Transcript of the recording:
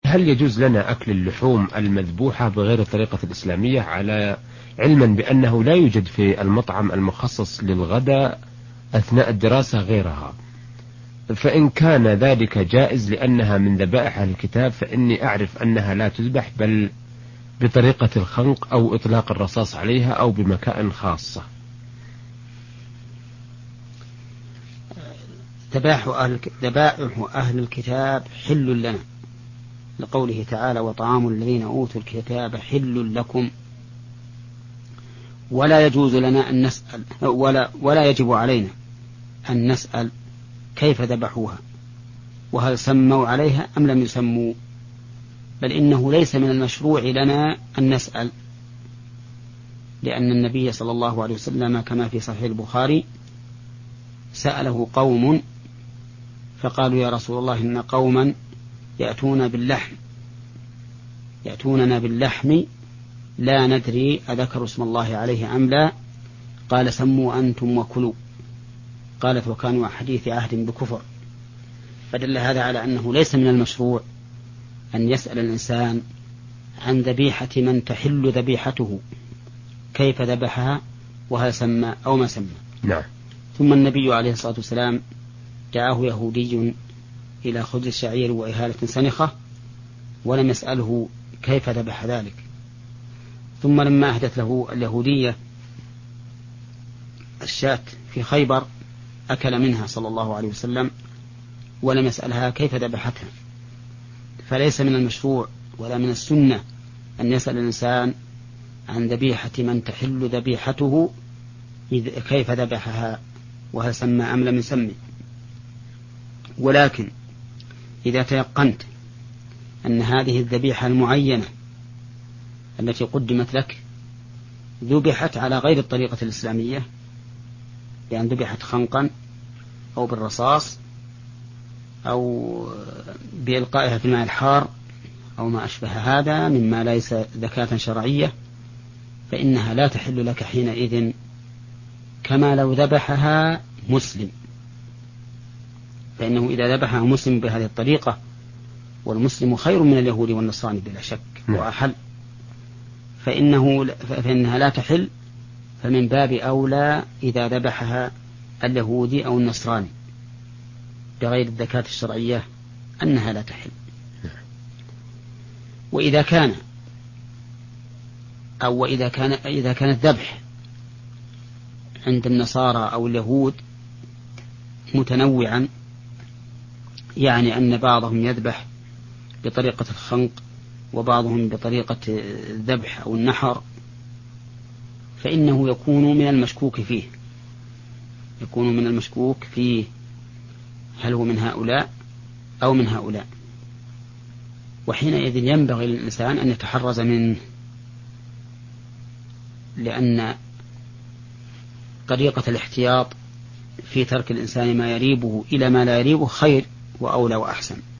هل يجوز لنا أكل اللحوم المذبوحة بغير الطريقة الإسلامية، على علما بأنه لا يوجد في المطعم المخصص للغداء أثناء الدراسة غيرها؟ فإن كان ذلك جائز لأنها من ذبائح أهل الكتاب، فإني أعرف أنها لا تذبح بل بطريقة الخنق أو إطلاق الرصاص عليها أو بمكان خاصة. ذبائح أهل الكتاب حل لنا، لقوله تعالى: وطعام الذين أوتوا الكتاب حل لكم. ولا يجوز لنا أن نسأل ولا يجب علينا أن نسأل كيف ذبحوها وهل سموا عليها أم لم يسموا، بل إنه ليس من المشروع لنا أن نسأل، لأن النبي صلى الله عليه وسلم كما في صحيح البخاري سأله قوم فقالوا: يا رسول الله، إن قوما يأتوننا باللحم لا ندري أذكر اسم الله عليه أم لا، قال: سموا أنتم وكلوا. قالت: وكانوا حديث عهد بكفر. فدل هذا على أنه ليس من المشروع أن يسأل الإنسان عن ذبيحة من تحل ذبيحته كيف ذبحها وهل سمى أو ما سمى. نعم. ثم النبي عليه الصلاة والسلام جاءه يهودي إلى خبز الشعير وإهالة سنخة ولم يسأله كيف ذبح ذلك، ثم لما أهدت له اليهودية الشاة في خيبر أكل منها صلى الله عليه وسلم ولم يسألها كيف ذبحتها. فليس من المشروع ولا من السنة أن يسأل الإنسان عن ذبيحة من تحل ذبيحته كيف ذبحها وهل سمى أم لم يسمي. ولكن إذا تيقنت أن هذه الذبيحة المعينة التي قدمت لك ذبحت على غير الطريقة الإسلامية، لأن ذبحت خنقا أو بالرصاص أو بإلقائها في الماء الحار أو ما أشبه هذا مما ليس زكاة شرعية، فإنها لا تحل لك حينئذ كما لو ذبحها مسلم، فإنه إذا ذبحها مسلم بهذه الطريقة، والمسلم خير من اليهود والنصراني بلا شك وأحل، فإنها لا تحل. فمن باب أولى إذا ذبحها اليهودي أو النصراني بغير الزكاة الشرعية أنها لا تحل. وإذا كان الذبح عند النصارى أو اليهود متنوعا، يعني أن بعضهم يذبح بطريقة الخنق وبعضهم بطريقة الذبح أو النحر، فإنه يكون من المشكوك فيه هل هو من هؤلاء أو من هؤلاء، وحينئذ ينبغي للإنسان أن يتحرز منه، لأن طريقة الاحتياط في ترك الإنسان ما يريبه إلى ما لا يريبه خير وأولى وأحسن.